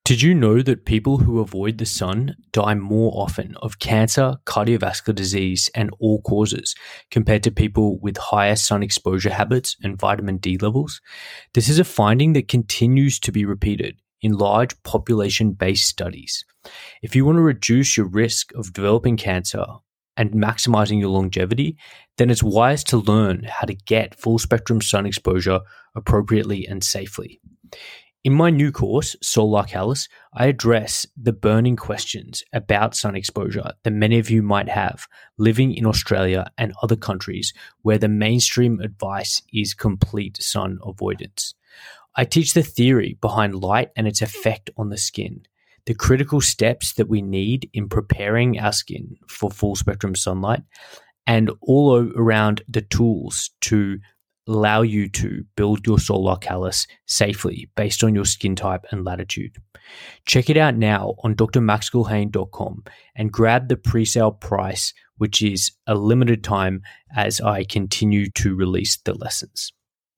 Did you know that people who avoid the sun die more often of cancer, cardiovascular disease, and all causes compared to people with higher sun exposure habits and vitamin D levels? This is a finding that continues to be repeated in large population-based studies. If you want to reduce your risk of developing cancer and maximizing your longevity, then it's wise to learn how to get full spectrum sun exposure appropriately and safely. In my new course, Solar-Calus, I address the burning questions about sun exposure that many of you might have living in Australia and other countries where the mainstream advice is complete sun avoidance. I teach the theory behind light and its effect on the skin, the critical steps that we need in preparing our skin for full spectrum sunlight, and all around the tools to allow you to build your Solar-Calus safely based on your skin type and latitude. Check it out now on drmaxwellhain.com and grab the pre-sale price, which is a limited time as I continue to release the lessons.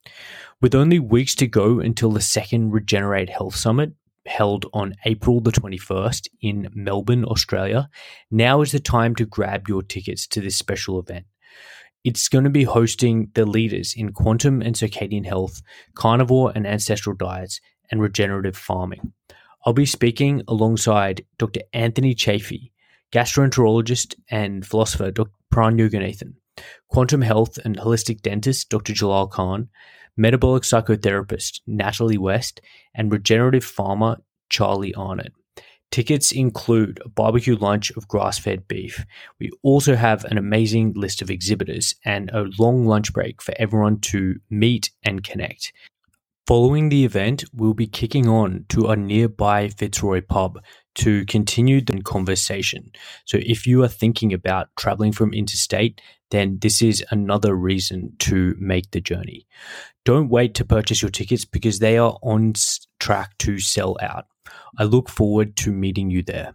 With only weeks to go until the second Regenerate Health Summit, held on April the 21st in Melbourne, Australia, now is the time to grab your tickets to this special event. It's going to be hosting the leaders in quantum and circadian health, carnivore and ancestral diets, and regenerative farming. I'll be speaking alongside Dr. Anthony Chaffee, gastroenterologist and philosopher Dr. Pran Yoganathan, quantum health and holistic dentist Dr. Jalal Khan, metabolic psychotherapist Natalie West, and regenerative farmer Charlie Arnott. Tickets include a barbecue lunch of grass-fed beef. We also have an amazing list of exhibitors and a long lunch break for everyone to meet and connect. Following the event, we'll be kicking on to a nearby Fitzroy pub to continue the conversation. So if you are thinking about traveling from interstate, then this is another reason to make the journey. Don't wait to purchase your tickets because they are on track to sell out. I look forward to meeting you there.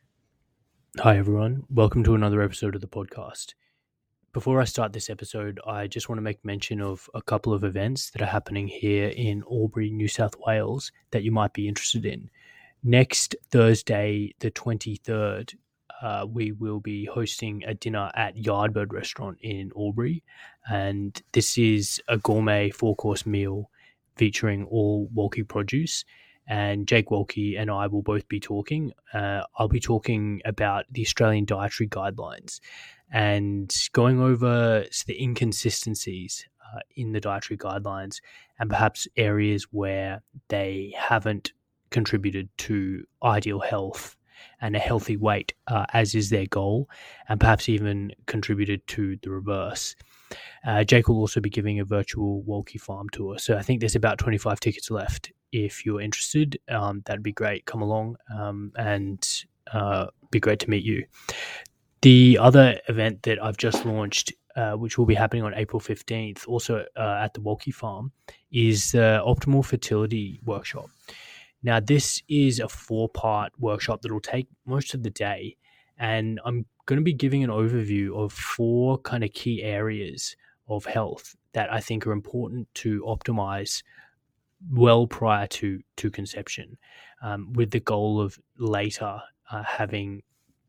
Hi everyone, welcome to another episode of the podcast. Before I start this episode, I just want to make mention of a couple of events that are happening here in Albury, New South Wales that you might be interested in. Next Thursday, the 23rd, we will be hosting a dinner at Yardbird Restaurant in Albury, and this is a gourmet 4-course meal featuring all Wolke produce. And Jake Wolke and I will both be talking. I'll be talking about the Australian Dietary Guidelines and going over the inconsistencies in the dietary guidelines and perhaps areas where they haven't contributed to ideal health and a healthy weight, as is their goal, and perhaps even contributed to the reverse. Jake will also be giving a virtual Wolke farm tour. So I think there's about 25 tickets left. If you're interested, that'd be great. Come along and be great to meet you. The other event that I've just launched, which will be happening on April 15th, also at the Wolke farm, is the Optimal Fertility Workshop. Now, this is a 4-part workshop that will take most of the day, and I'm going to be giving an overview of 4 kind of key areas of health that I think are important to optimize well prior to conception, with the goal of later having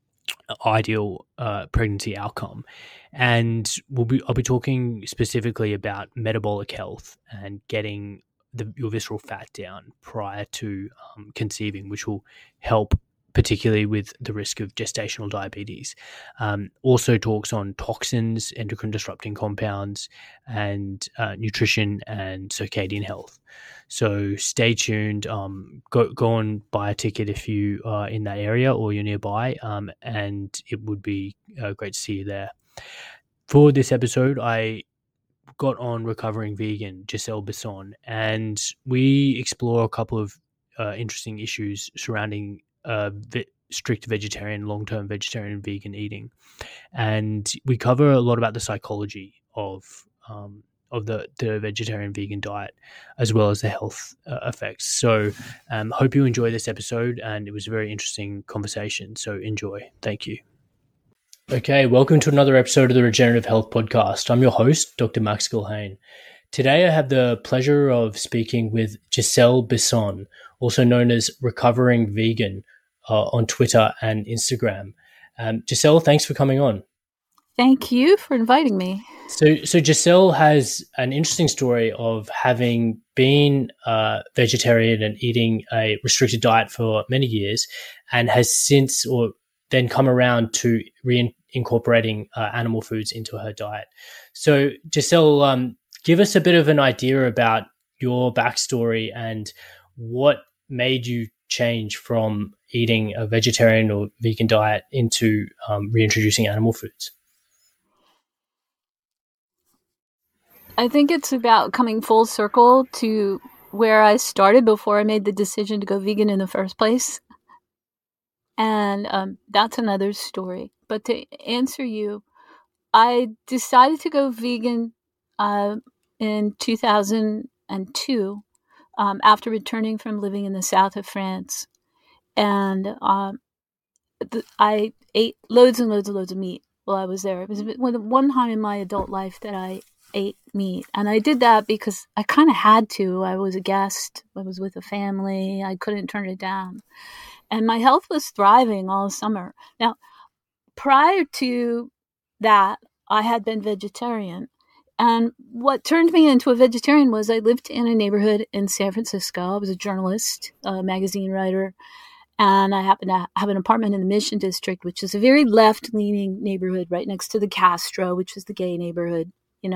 ideal pregnancy outcome. And I'll be talking specifically about metabolic health and getting your visceral fat down prior to conceiving, which will help particularly with the risk of gestational diabetes. Also talks on toxins, endocrine disrupting compounds, and nutrition and circadian health. So stay tuned. Go and buy a ticket if you are in that area or you're nearby, and it would be great to see you there. For this episode, I got on recovering vegan Giselle Bisson, and we explore a couple of interesting issues surrounding strict vegetarian, long-term vegetarian and vegan eating. And we cover a lot about the psychology of the vegetarian vegan diet, as well as the health effects. So hope you enjoy this episode, and it was a very interesting conversation. So enjoy. Thank you. Okay, welcome to another episode of the Regenerative Health Podcast. I'm your host, Dr. Max Gilhane. Today I have the pleasure of speaking with Giselle Bisson, also known as Recovering Vegan, on Twitter and Instagram. Giselle, thanks for coming on. Thank you for inviting me. So Giselle has an interesting story of having been vegetarian and eating a restricted diet for many years, and has since or then come around to reincorporating animal foods into her diet. So Giselle, give us a bit of an idea about your backstory and what made you change from eating a vegetarian or vegan diet into reintroducing animal foods. I think it's about coming full circle to where I started before I made the decision to go vegan in the first place. And that's another story. But to answer you, I decided to go vegan in 2002 after returning from living in the south of France. And I ate loads and loads and loads of meat while I was there. It was one time in my adult life that I ate meat. And I did that because I kind of had to. I was a guest. I was with a family. I couldn't turn it down. And my health was thriving all summer. Now, prior to that, I had been vegetarian. And what turned me into a vegetarian was I lived in a neighborhood in San Francisco. I was a journalist, a magazine writer. And I happened to have an apartment in the Mission District, which is a very left-leaning neighborhood right next to the Castro, which is the gay neighborhood,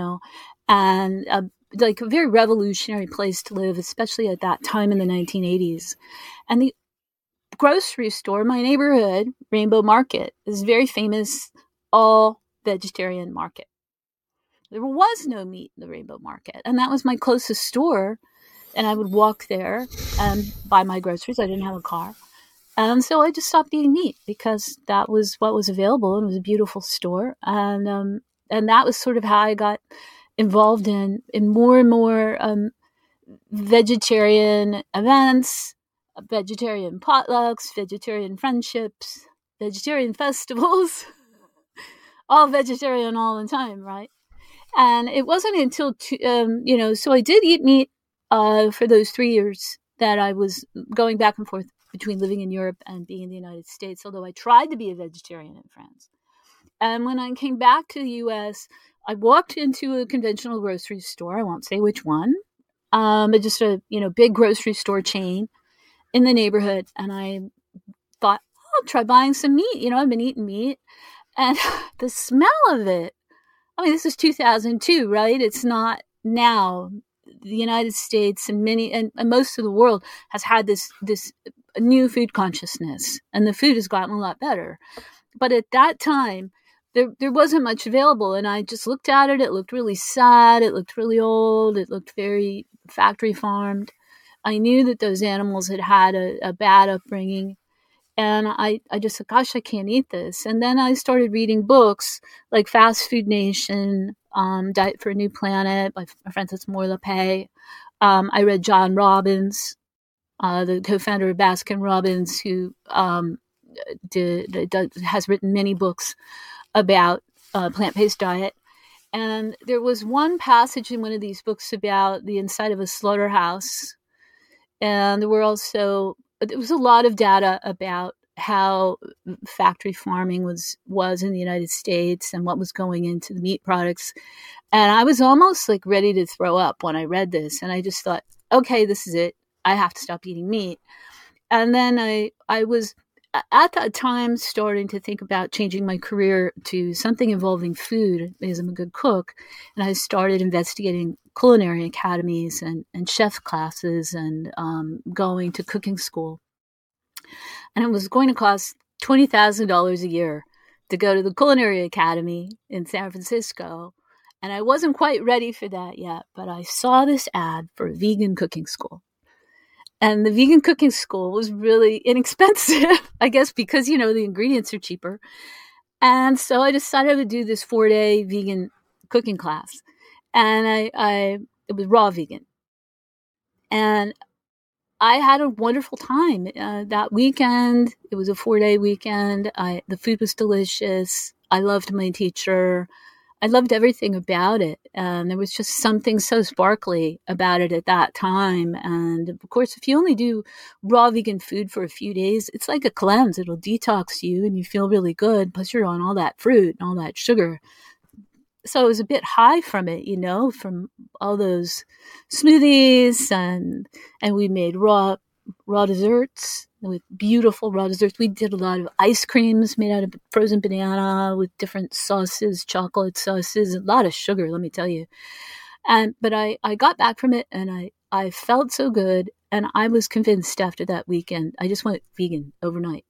and like a very revolutionary place to live, especially at that time in the 1980s. And the grocery store in my neighborhood, Rainbow Market, is a very famous all-vegetarian market. There was no meat in the Rainbow Market, and that was my closest store. And I would walk there and buy my groceries. I didn't have a car. And so I just stopped eating meat because that was what was available, and it was a beautiful store. And that was sort of how I got involved in more and more vegetarian events, vegetarian potlucks, vegetarian friendships, vegetarian festivals, all vegetarian all the time, right? And it wasn't until, so I did eat meat for those 3 years that I was going back and forth between living in Europe and being in the United States, although I tried to be a vegetarian in France. And when I came back to the U.S., I walked into a conventional grocery store. I won't say which one, but just a big grocery store chain in the neighborhood. And I thought, I'll try buying some meat. I've been eating meat. And the smell of it, I mean, this is 2002, right? It's not now. The United States and most of the world has had this new food consciousness, and the food has gotten a lot better. But at that time, there wasn't much available, and I just looked at it. It looked really sad. It looked really old. It looked very factory farmed. I knew that those animals had a bad upbringing. And I just said, gosh, I can't eat this. And then I started reading books like Fast Food Nation, Diet for a New Planet by Francis Moore Lappé. I read John Robbins, the co-founder of Baskin Robbins, who has written many books about plant-based diet. And there was one passage in one of these books about the inside of a slaughterhouse. And there was a lot of data about how factory farming was in the United States and what was going into the meat products. And I was almost like ready to throw up when I read this. And I just thought, okay, this is it. I have to stop eating meat. And then I was at that time starting to think about changing my career to something involving food because I'm a good cook. And I started investigating culinary academies and chef classes and going to cooking school. And it was going to cost $20,000 a year to go to the Culinary Academy in San Francisco. And I wasn't quite ready for that yet, but I saw this ad for a vegan cooking school. And the vegan cooking school was really inexpensive, I guess, because, the ingredients are cheaper. And so I decided to do this 4-day vegan cooking class. And it was raw vegan. And I had a wonderful time that weekend. It was a 4-day weekend. The food was delicious. I loved my teacher. I loved everything about it. And there was just something so sparkly about it at that time. And of course, if you only do raw vegan food for a few days, it's like a cleanse. It'll detox you and you feel really good. Plus you're on all that fruit and all that sugar. So it was a bit high from it, from all those smoothies, and we made raw desserts with beautiful raw desserts. We did a lot of ice creams made out of frozen banana with different sauces, chocolate sauces, a lot of sugar, let me tell you. But I got back from it and I felt so good, and I was convinced after that weekend I just went vegan overnight.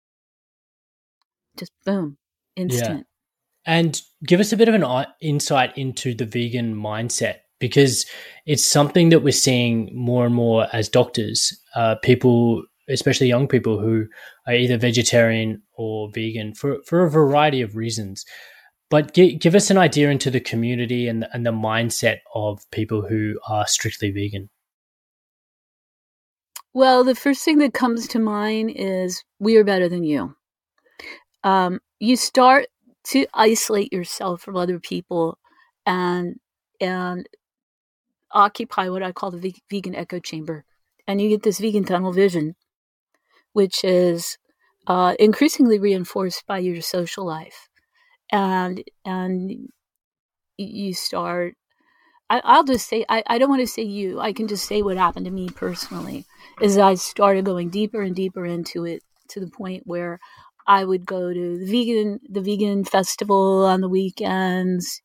Just boom, instant. Yeah. And give us a bit of an insight into the vegan mindset, because it's something that we're seeing more and more as doctors, people, especially young people who are either vegetarian or vegan for a variety of reasons. But give us an idea into the community and the mindset of people who are strictly vegan. Well, the first thing that comes to mind is we are better than you. You start to isolate yourself from other people and occupy what I call the vegan echo chamber. And you get this vegan tunnel vision, which is increasingly reinforced by your social life. And you start, I'll just say, I don't want to say you, I can just say what happened to me personally, is I started going deeper and deeper into it to the point where I would go to the vegan festival on the weekends,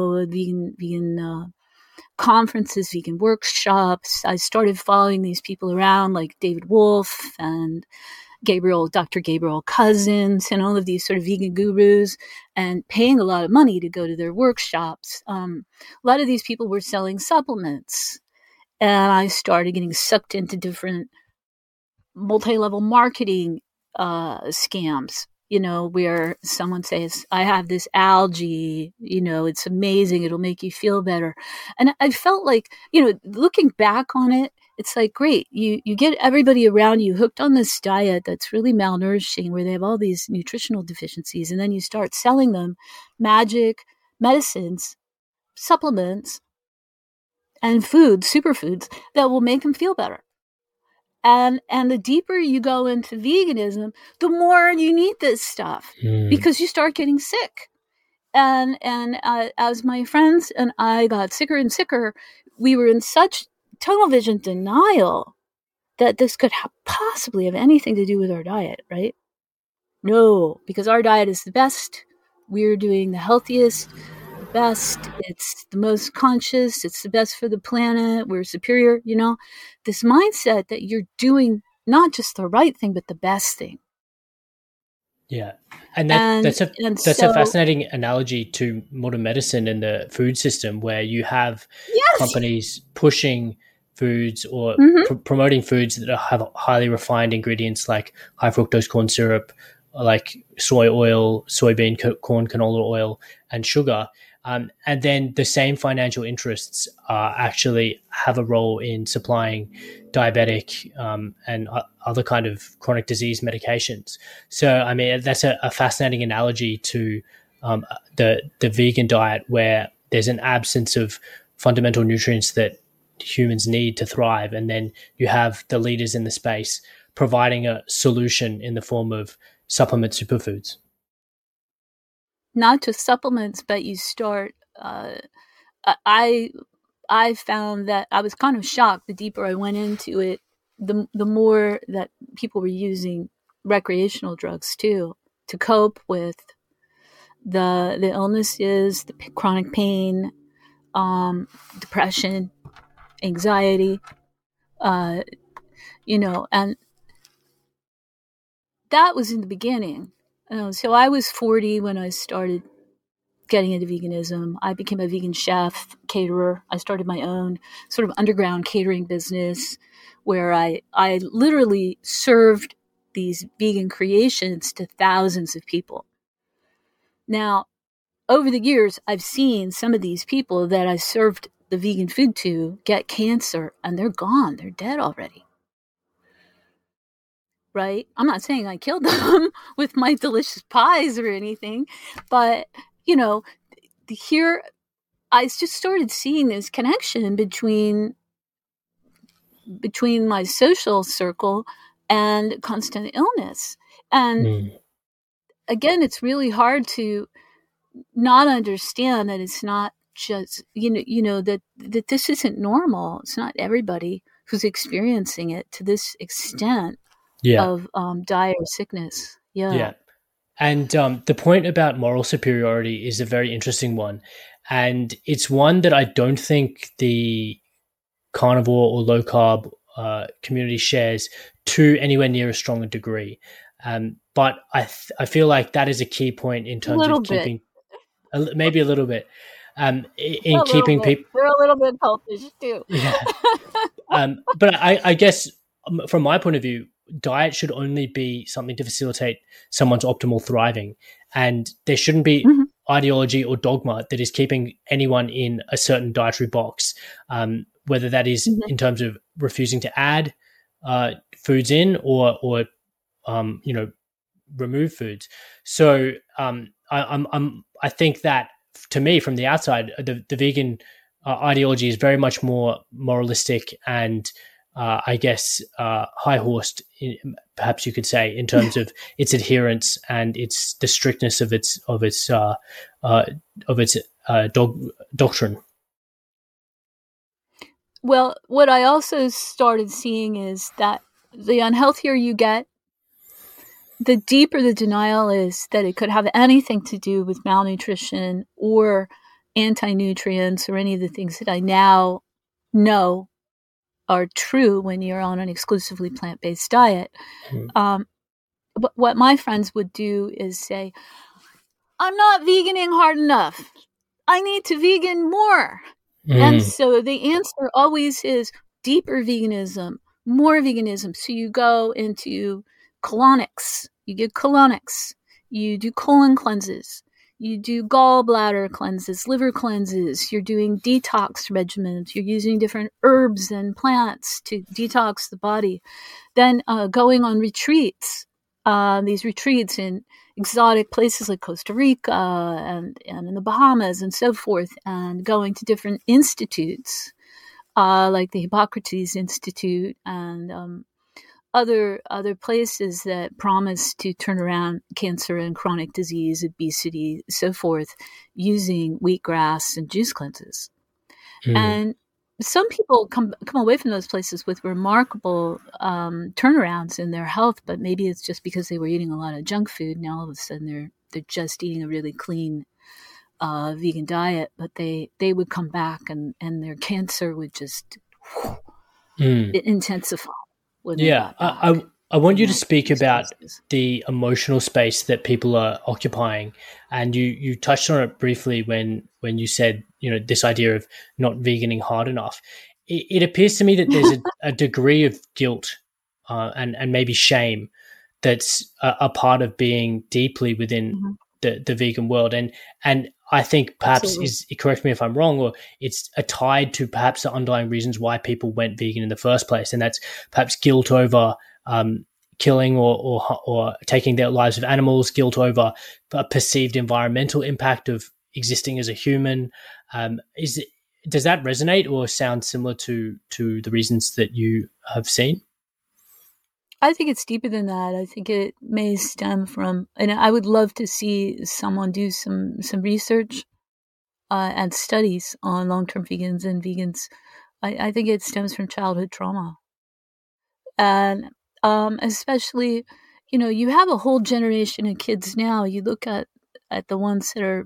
vegan conferences, vegan workshops. I started following these people around like David Wolf and Dr. Gabriel Cousins, and all of these sort of vegan gurus, and paying a lot of money to go to their workshops. A lot of these people were selling supplements, and I started getting sucked into different multi-level marketing scams, where someone says, I have this algae, it's amazing, it'll make you feel better. And I felt like, looking back on it, it's like, great, you get everybody around you hooked on this diet that's really malnourishing, where they have all these nutritional deficiencies, and then you start selling them magic medicines, supplements, and superfoods that will make them feel better. And the deeper you go into veganism, the more you need this stuff because you start getting sick. And as my friends and I got sicker and sicker, we were in such tunnel vision denial that this could possibly have anything to do with our diet, right? No, because our diet is the best. We're doing the healthiest, the best. It's the most conscious. It's the best for the planet. We're superior, this mindset that you're doing not just the right thing, but the best thing. Yeah. And that's a fascinating analogy to modern medicine and the food system, where you have companies pushing foods or promoting foods that have highly refined ingredients like high fructose corn syrup, like soy oil, soybean, corn, canola oil, and sugar. And then the same financial interests actually have a role in supplying diabetic and other kind of chronic disease medications. So, I mean, that's a fascinating analogy to the vegan diet, where there's an absence of fundamental nutrients that humans need to thrive. And then you have the leaders in the space providing a solution in the form of supplement superfoods. Not just supplements, but you start, I found that I was kind of shocked the deeper I went into it, the more that people were using recreational drugs too, to cope with the illnesses, the chronic pain, depression, anxiety, and that was in the beginning. So I was 40 when I started getting into veganism. I became a vegan chef, caterer. I started my own sort of underground catering business where I literally served these vegan creations to thousands of people. Now, over the years, I've seen some of these people that I served the vegan food to get cancer, and they're gone. They're dead already. Right? I'm not saying I killed them with my delicious pies or anything, but, here I just started seeing this connection between my social circle and constant illness. And again, it's really hard to not understand that it's not just, that this isn't normal. It's not everybody who's experiencing it to this extent of dire sickness. Yeah. And the point about moral superiority is a very interesting one. And it's one that I don't think the carnivore or low carb community shares to anywhere near a stronger degree. But I feel like that is a key point in terms of keeping, maybe a little bit, in keeping people. We're a little bit selfish too. Yeah. But I guess from my point of view, diet should only be something to facilitate someone's optimal thriving, and there shouldn't be ideology or dogma that is keeping anyone in a certain dietary box, whether that is in terms of refusing to add foods in or remove foods. So I think that, to me, from the outside, the vegan ideology is very much more moralistic and I guess high-horsed, perhaps you could say, in terms of its adherence and the strictness of its doctrine. Well, what I also started seeing is that the unhealthier you get, the deeper the denial is that it could have anything to do with malnutrition or anti-nutrients or any of the things that I now know are true when you're on an exclusively plant-based diet. But what my friends would do is say, I'm not veganing hard enough. I need to vegan more. And so the answer always is deeper veganism, more veganism. So you go into colonics, you get colonics, you do colon cleanses, you do gallbladder cleanses, liver cleanses, you're doing detox regimens, you're using different herbs and plants to detox the body. Then going on retreats, these retreats in exotic places like Costa Rica and in the Bahamas and so forth, and going to different institutes like the Hippocrates Institute and other places that promise to turn around cancer and chronic disease, obesity, so forth, using wheatgrass and juice cleanses. And some people come away from those places with remarkable turnarounds in their health, but maybe it's just because they were eating a lot of junk food. Now all of a sudden they're just eating a really clean vegan diet, but they would come back and their cancer would just intensify. Yeah, I want you to speak about the emotional space that people are occupying, and you touched on it briefly when you said, this idea of not veganing hard enough. It appears to me that there's a degree of guilt and maybe shame that's a part of being deeply within the vegan world, and I think perhaps correct me if I'm wrong, or it's tied to perhaps the underlying reasons why people went vegan in the first place, and that's perhaps guilt over killing or taking their lives of animals, guilt over a perceived environmental impact of existing as a human. Does that resonate or sound similar to the reasons that you have seen? I think it's deeper than that. I think it may stem from, and I would love to see someone do some research and studies on long-term vegans and vegans. I think it stems from childhood trauma. And especially, you have a whole generation of kids now. You look at the ones that are,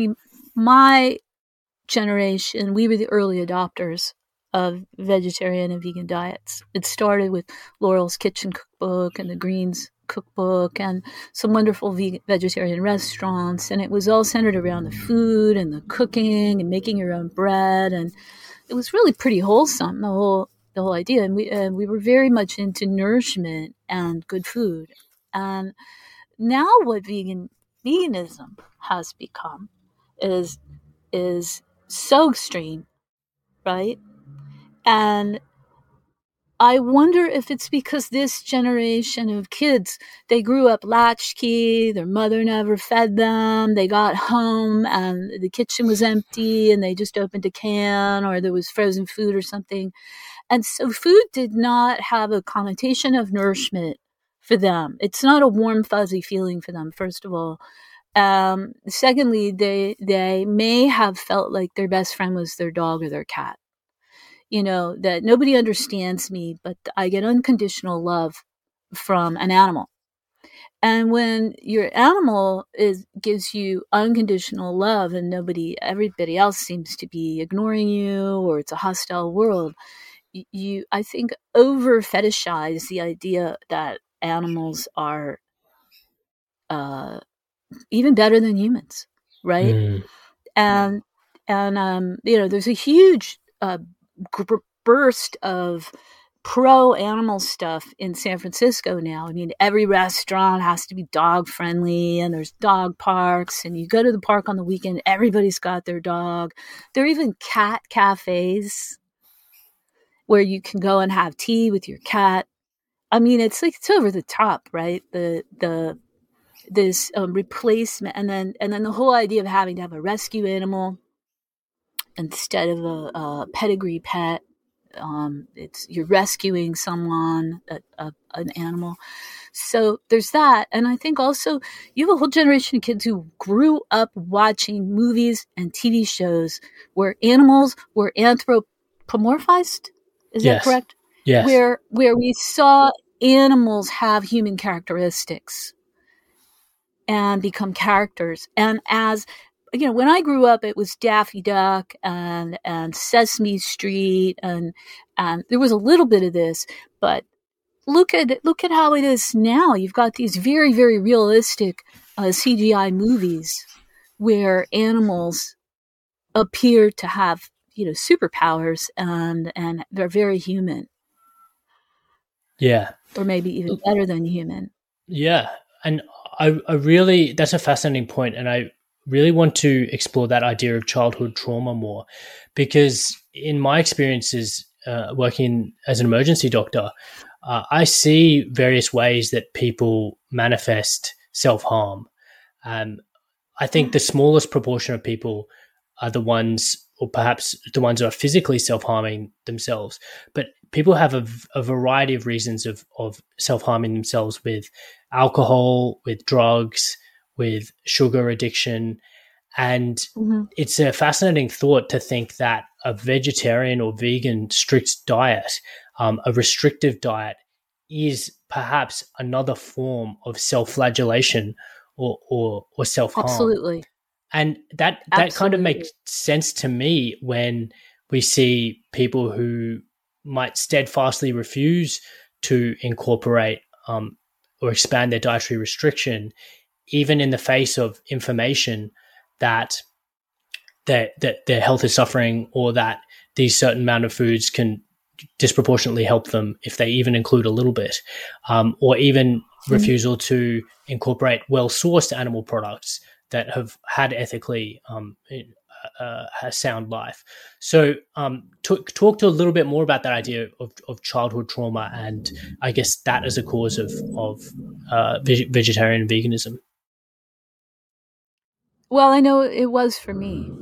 my generation, we were the early adopters of vegetarian and vegan diets. It started with Laurel's Kitchen Cookbook and the Greens Cookbook and some wonderful vegetarian restaurants. And it was all centered around the food and the cooking and making your own bread. And it was really pretty wholesome, the whole idea. And we were very much into nourishment and good food. And now what veganism has become is so extreme, right? And I wonder if it's because this generation of kids, they grew up latchkey, their mother never fed them, they got home and the kitchen was empty and they just opened a can or there was frozen food or something. And so food did not have a connotation of nourishment for them. It's not a warm, fuzzy feeling for them, first of all. Secondly, they may have felt like their best friend was their dog or their cat. That nobody understands me, but I get unconditional love from an animal. And when your animal gives you unconditional love and everybody else seems to be ignoring you or it's a hostile world, you I think over fetishize the idea that animals are even better than humans, right? And there's a huge burst of pro animal stuff in San Francisco now. I mean, every restaurant has to be dog friendly and there's dog parks, and you go to the park on the weekend, everybody's got their dog. There are even cat cafes where you can go and have tea with your cat. I mean, it's over the top, right? This replacement, and then the whole idea of having to have a rescue animal instead of a pedigree pet. You're rescuing someone, an animal. So there's that. And I think also you have a whole generation of kids who grew up watching movies and TV shows where animals were anthropomorphized. Is that correct? Yes. Where we saw animals have human characteristics and become characters. And as when I grew up, it was Daffy Duck and Sesame Street, and there was a little bit of this, but look at how it is now. You've got these very, very realistic CGI movies where animals appear to have superpowers and they're very human. Yeah, or maybe even better than human. Yeah, and I really, that's a fascinating point, and I really want to explore that idea of childhood trauma more, because in my experiences working as an emergency doctor, I see various ways that people manifest self-harm. I think the smallest proportion of people are the ones, or perhaps the ones that are physically self-harming themselves, but people have a variety of reasons of self-harming themselves with alcohol, with drugs, with sugar addiction. And it's a fascinating thought to think that a vegetarian or vegan strict diet, a restrictive diet, is perhaps another form of self-flagellation or self-harm. Absolutely. And that kind of makes sense to me when we see people who might steadfastly refuse to incorporate or expand their dietary restriction, even in the face of information that their health is suffering, or that these certain amount of foods can disproportionately help them if they even include a little bit, or even refusal to incorporate well-sourced animal products that have had ethically a sound life. So talk to a little bit more about that idea of childhood trauma, and I guess that as a cause of vegetarian and veganism. Well, I know it was for me.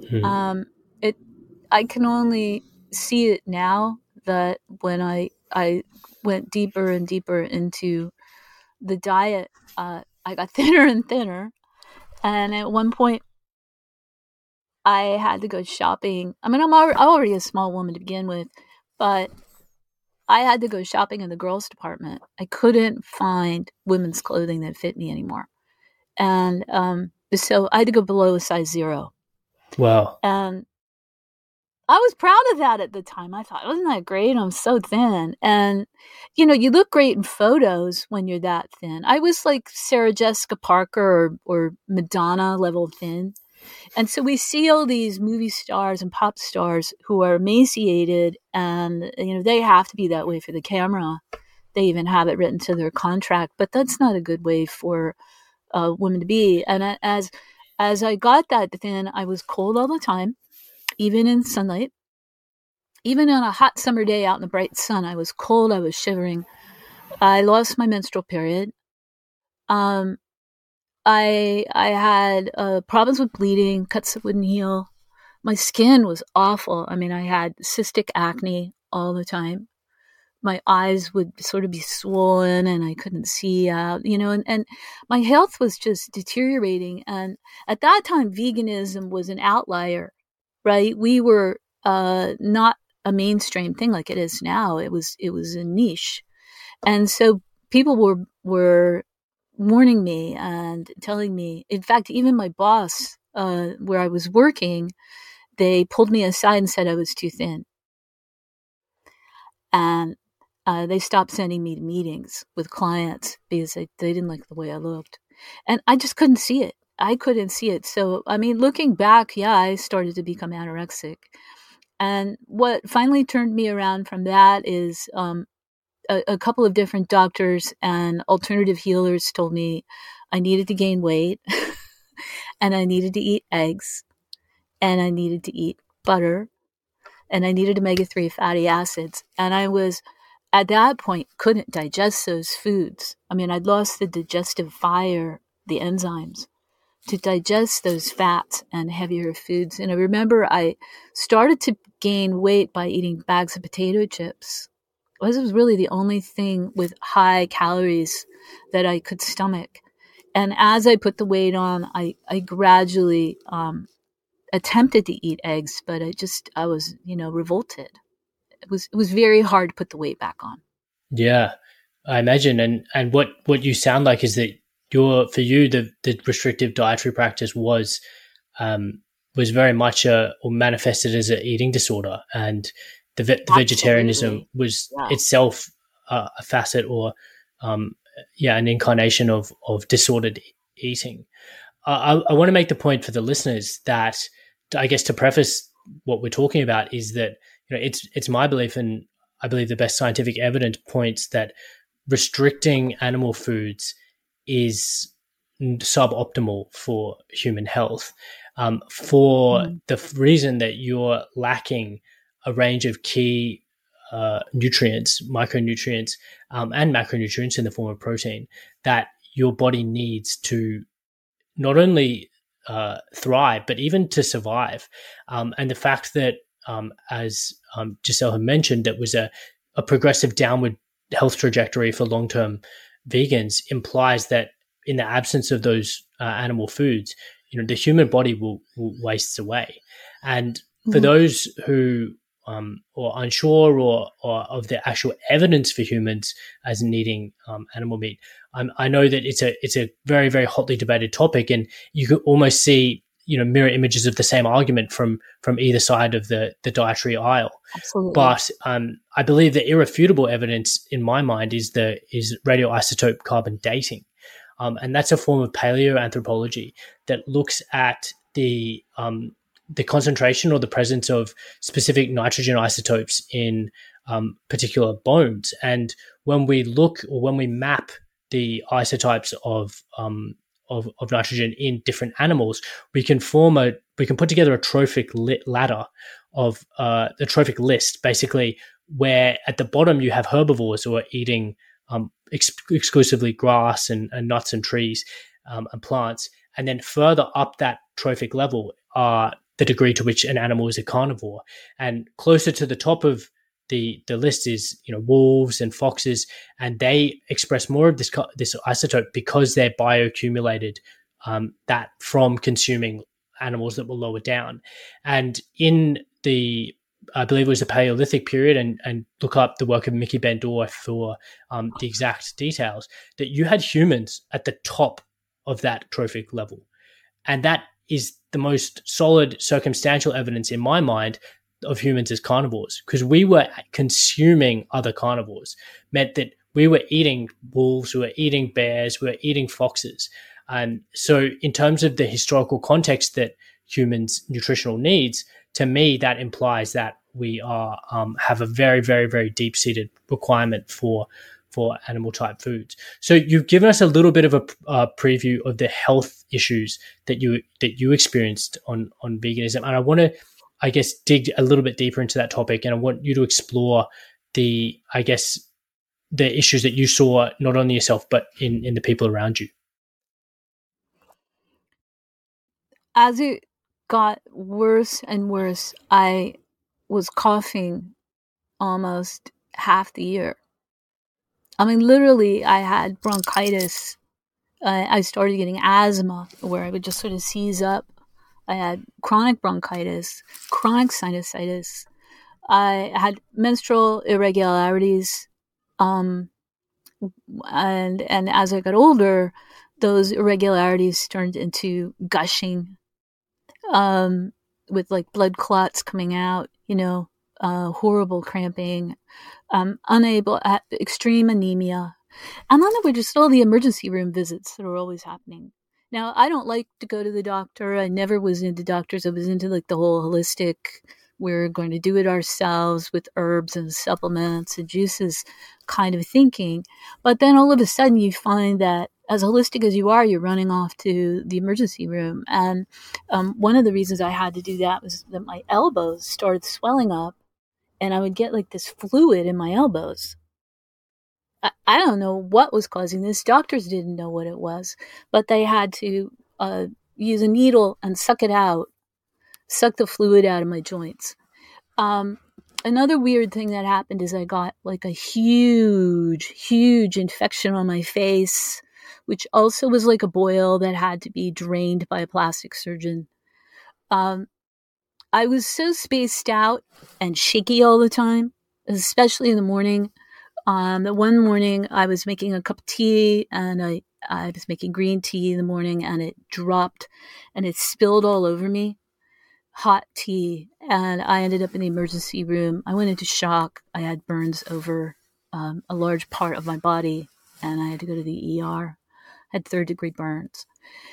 I can only see it now that when I went deeper and deeper into the diet, I got thinner and thinner. And at one point, I had to go shopping. I mean, I'm already a small woman to begin with, but I had to go shopping in the girls' department. I couldn't find women's clothing that fit me anymore. And so I had to go below a size 0. Wow. And I was proud of that at the time. I thought, wasn't that great? I'm so thin. And, you look great in photos when you're that thin. I was like Sarah Jessica Parker or Madonna level thin. And so we see all these movie stars and pop stars who are emaciated, and, they have to be that way for the camera. They even have it written to their contract, but that's not a good way for women to be. And as I got that thin, I was cold all the time, even in sunlight. Even on a hot summer day out in the bright sun, I was cold, I was shivering. I lost my menstrual period. I had problems with bleeding, cuts that wouldn't heal. My skin was awful. I mean, I had cystic acne all the time. My eyes would sort of be swollen and I couldn't see out, and my health was just deteriorating. And at that time, veganism was an outlier, right? We were not a mainstream thing like it is now. It was a niche. And so people were warning me and telling me, in fact, even my boss, where I was working, they pulled me aside and said I was too thin. And they stopped sending me to meetings with clients because they didn't like the way I looked. And I just couldn't see it. I couldn't see it. So, I mean, looking back, yeah, I started to become anorexic. And what finally turned me around from that is a couple of different doctors and alternative healers told me I needed to gain weight and I needed to eat eggs and I needed to eat butter and I needed omega-3 fatty acids. And I was, at that point, couldn't digest those foods. I mean, I'd lost the digestive fire, the enzymes, to digest those fats and heavier foods. And I remember I started to gain weight by eating bags of potato chips. This was really the only thing with high calories that I could stomach. And as I put the weight on, I gradually attempted to eat eggs, but I was, revolted. It was very hard to put the weight back on. Yeah, I imagine. And what you sound like is that for you, the restrictive dietary practice was very much or manifested as an eating disorder, and the vegetarianism was itself a facet or an incarnation of disordered eating. I want to make the point for the listeners that, I guess, to preface what we're talking about is that it's my belief, and I believe the best scientific evidence points that restricting animal foods is suboptimal for human health, for the reason that you're lacking a range of key nutrients, micronutrients, and macronutrients in the form of protein that your body needs to not only thrive, but even to survive. And the fact that, as Giselle had mentioned, that was a progressive downward health trajectory for long-term vegans implies that in the absence of those animal foods, the human body will waste away. And for those who are unsure or of the actual evidence for humans as needing animal meat, I know that it's a very, very hotly debated topic, and you could almost see mirror images of the same argument from either side of the dietary aisle. Absolutely. But I believe the irrefutable evidence in my mind is radioisotope carbon dating. And that's a form of paleoanthropology that looks at the concentration or the presence of specific nitrogen isotopes in particular bones. And when we look or when we map the isotopes of nitrogen in different animals, we can put together a trophic ladder of the trophic list, basically, where at the bottom you have herbivores who are eating exclusively grass and nuts and trees and plants, and then further up that trophic level are the degree to which an animal is a carnivore, and closer to the top of the list is wolves and foxes, and they express more of this isotope because they're bioaccumulated that from consuming animals that were lower down. And in the I believe it was the Paleolithic period, and look up the work of Mickey Bendorf for the exact details, that you had humans at the top of that trophic level. And that is the most solid circumstantial evidence in my mind of humans as carnivores, because we were consuming other carnivores, meant that we were eating wolves, we were eating bears, we were eating foxes. And so in terms of the historical context that humans' nutritional needs, to me, that implies that we are have a very, very, very deep-seated requirement for animal type foods. So you've given us a little bit of a preview of the health issues that you experienced on veganism, and I want to I guess, dig a little bit deeper into that topic, and I want you to explore the issues that you saw not only yourself but in the people around you. As it got worse and worse, I was coughing almost half the year. I mean, literally, I had bronchitis. I started getting asthma, where I would just sort of seize up. I had chronic bronchitis, chronic sinusitis. I had menstrual irregularities, and as I got older, those irregularities turned into gushing, with like blood clots coming out. Horrible cramping, extreme anemia, and then there were just all the emergency room visits that were always happening. Now, I don't like to go to the doctor. I never was into doctors. I was into like the whole holistic, we're going to do it ourselves with herbs and supplements and juices kind of thinking. But then all of a sudden you find that as holistic as you are, you're running off to the emergency room. And one of the reasons I had to do that was that my elbows started swelling up and I would get like this fluid in my elbows. I don't know what was causing this. Doctors didn't know what it was, but they had to use a needle and suck the fluid out of my joints. Another weird thing that happened is I got like a huge infection on my face, which also was like a boil that had to be drained by a plastic surgeon. I was so spaced out and shaky all the time, especially in the morning. The one morning I was making a cup of tea and I was making green tea in the morning and it dropped and it spilled all over me, hot tea. And I ended up in the emergency room. I went into shock. I had burns over a large part of my body and I had to go to the ER. I had 3rd-degree burns.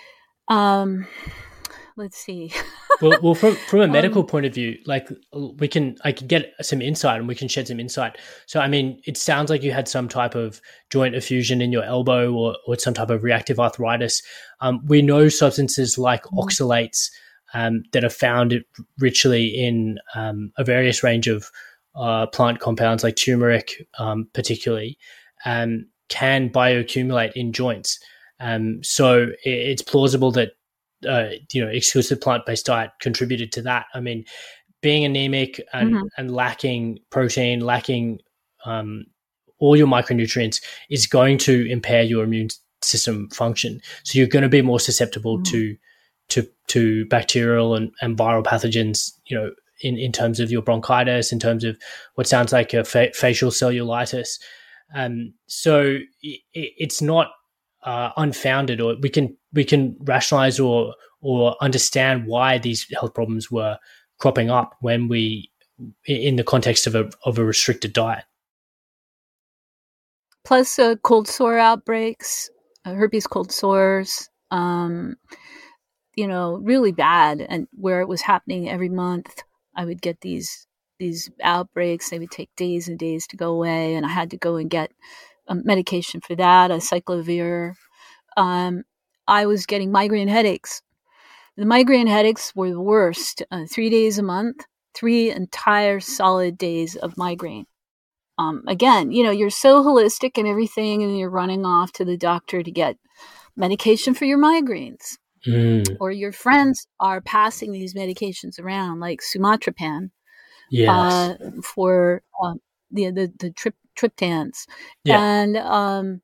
Let's see. well, from a medical point of view, like I can get some insight and we can shed some insight. So, I mean, it sounds like you had some type of joint effusion in your elbow or some type of reactive arthritis. We know substances like oxalates that are found richly in a various range of plant compounds like turmeric, particularly, can bioaccumulate in joints. So it's plausible that exclusive plant-based diet contributed to that. I mean, being anemic and lacking protein, lacking all your micronutrients is going to impair your immune system function. So you're going to be more susceptible to bacterial and viral pathogens, in terms of your bronchitis, in terms of what sounds like a facial cellulitis. So it's not unfounded, or we can rationalize or understand why these health problems were cropping up when we, in the context of a restricted diet. Plus cold sore outbreaks, herpes cold sores, really bad, and where it was happening every month. I would get these outbreaks. They would take days and days to go away, and I had to go and get medication for that, a cyclovir. I was getting migraine headaches. The migraine headaches were the worst. 3 days a month, 3 entire solid days of migraine. Again, you're so holistic and everything, and you're running off to the doctor to get medication for your migraines. Or your friends are passing these medications around, like Sumatrapan, for the triptans. Yeah. And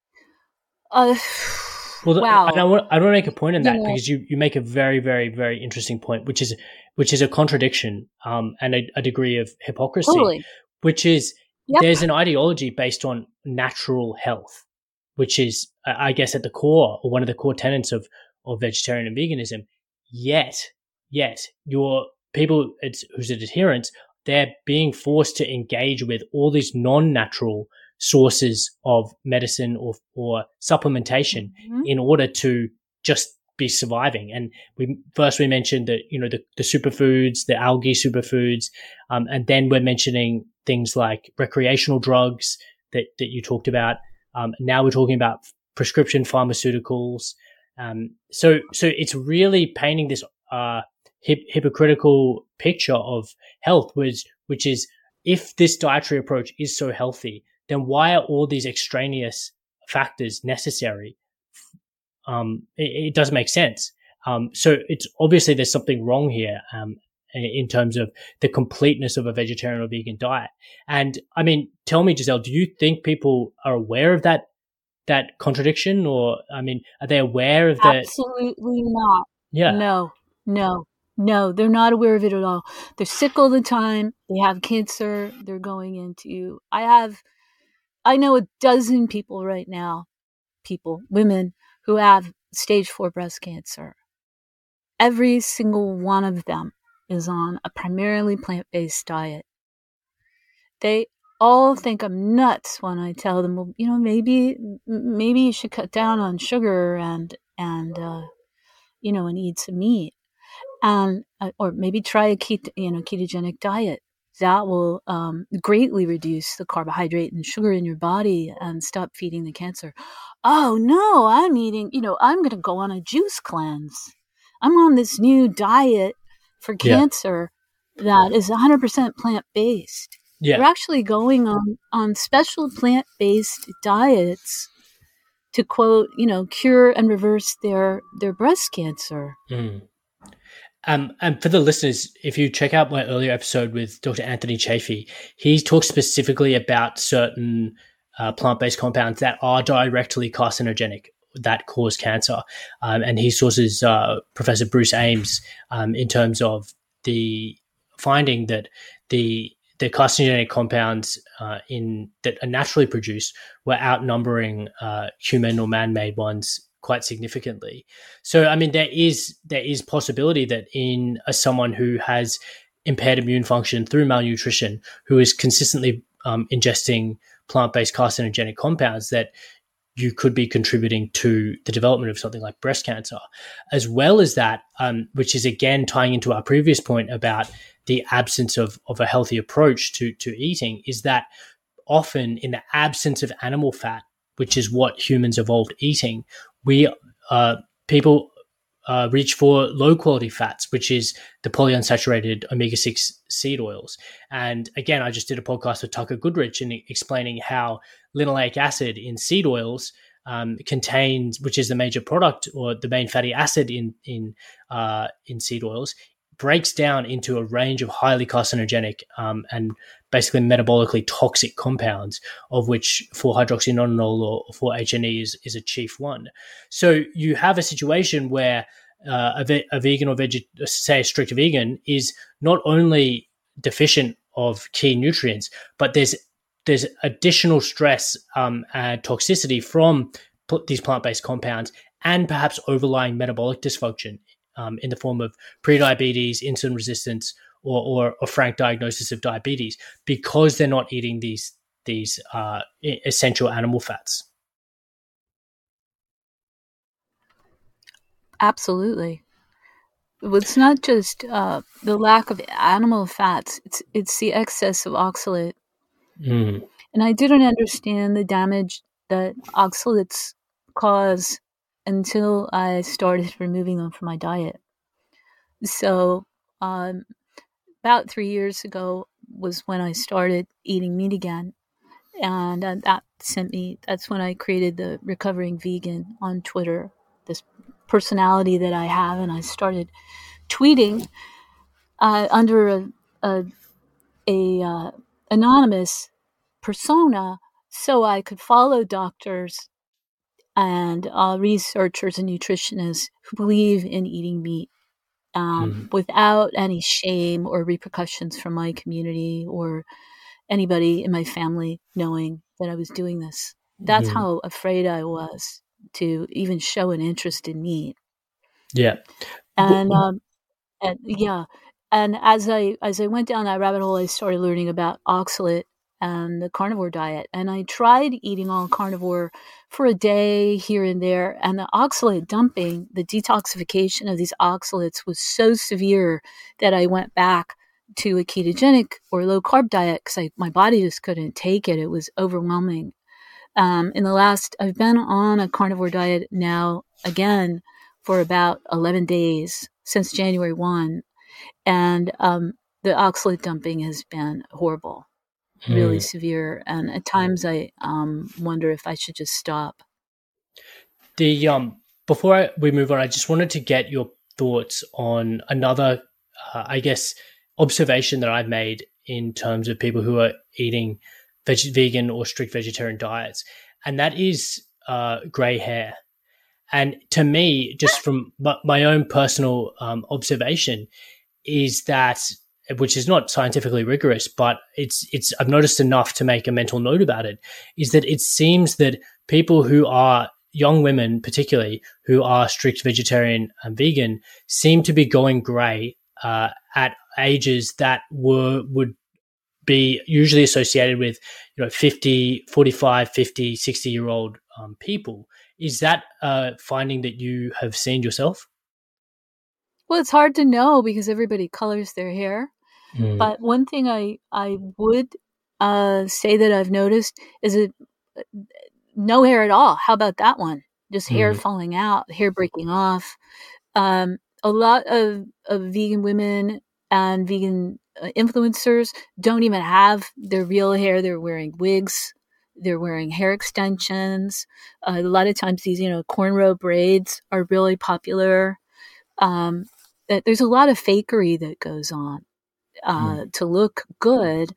wow. I want to make a point on that because you make a very, very, very interesting point, which is a contradiction and a degree of hypocrisy, totally. Which is there's an ideology based on natural health, which is, I guess, at the core, or one of the core tenets of vegetarian and veganism. Yet your people whose adherents, they're being forced to engage with all these non-natural sources of medicine or supplementation in order to just be surviving. And we mentioned that, the superfoods, the algae superfoods, and then we're mentioning things like recreational drugs that you talked about. Now we're talking about prescription pharmaceuticals. So it's really painting this hypocritical picture of health, which is, if this dietary approach is so healthy, then why are all these extraneous factors necessary? It doesn't make sense. So it's obviously there's something wrong here in terms of the completeness of a vegetarian or vegan diet. And I mean, tell me, Giselle, do you think people are aware of that contradiction? Or, I mean, are they aware of that? Absolutely not. Yeah. No, they're not aware of it at all. They're sick all the time. They have cancer. They're going into, I know a dozen people right now, women who have stage 4 breast cancer. Every single one of them is on a primarily plant-based diet. They all think I'm nuts when I tell them, well, maybe you should cut down on sugar and eat some meat, and or maybe try a ketogenic diet. That will greatly reduce the carbohydrate and sugar in your body and stop feeding the cancer. Oh no, I'm eating, I'm going to go on a juice cleanse. I'm on this new diet for cancer that is 100% plant-based. Yeah. They're actually going on special plant-based diets to, quote, cure and reverse their breast cancer. Mm. And for the listeners, if you check out my earlier episode with Dr. Anthony Chafee, he talks specifically about certain plant-based compounds that are directly carcinogenic, that cause cancer. And he sources Professor Bruce Ames in terms of the finding that the carcinogenic compounds that are naturally produced were outnumbering human or man-made ones quite significantly. So, I mean, there is possibility that in someone who has impaired immune function through malnutrition, who is consistently ingesting plant-based carcinogenic compounds, that you could be contributing to the development of something like breast cancer. As well as that, which is again tying into our previous point about the absence of a healthy approach to eating, is that often in the absence of animal fat, which is what humans evolved eating, people reach for low quality fats, which is the polyunsaturated omega-6 seed oils. And again, I just did a podcast with Tucker Goodrich and explaining how linoleic acid in seed oils contains, which is the major product or the main fatty acid in seed oils, breaks down into a range of highly carcinogenic and basically metabolically toxic compounds, of which 4-hydroxynonenal or 4-HNE is a chief one. So you have a situation where a vegan or say a strict vegan is not only deficient of key nutrients, but there's additional stress and toxicity from these plant-based compounds, and perhaps overlying metabolic dysfunction in the form of prediabetes, insulin resistance, or a frank diagnosis of diabetes, because they're not eating these essential animal fats. Absolutely. It's not just the lack of animal fats; it's the excess of oxalate. Mm. And I didn't understand the damage that oxalates cause until I started removing them from my diet. So about 3 years ago was when I started eating meat again. And that's when I created the Recovering Vegan on Twitter, this personality that I have. And I started tweeting under a anonymous persona, so I could follow doctors and researchers and nutritionists who believe in eating meat without any shame or repercussions from my community or anybody in my family knowing that I was doing this. That's how afraid I was to even show an interest in meat. Yeah. And as I went down that rabbit hole, I started learning about oxalate and the carnivore diet. And I tried eating all carnivore for a day here and there. And the oxalate dumping, the detoxification of these oxalates was so severe that I went back to a ketogenic or low carb diet because my body just couldn't take it. It was overwhelming. I've been on a carnivore diet now again for about 11 days since January 1. And the oxalate dumping has been horrible, really severe. And at times I wonder if I should just stop. Before we move on, I just wanted to get your thoughts on another, I guess, observation that I've made in terms of people who are eating vegan or strict vegetarian diets, and that is gray hair. And to me, just from my own personal observation, is that, which is not scientifically rigorous, but it's I've noticed enough to make a mental note about it, is that it seems that people who are young women, particularly who are strict vegetarian and vegan, seem to be going grey at ages that would be usually associated with 50, 45, 50, 60-year-old people. Is that a finding that you have seen yourself? Well, it's hard to know because everybody colors their hair. But one thing I would say that I've noticed is no hair at all. How about that one? Just hair falling out, hair breaking off. A lot of vegan women and vegan influencers don't even have their real hair. They're wearing wigs. They're wearing hair extensions. A lot of times these, cornrow braids are really popular. There's a lot of fakery that goes on to look good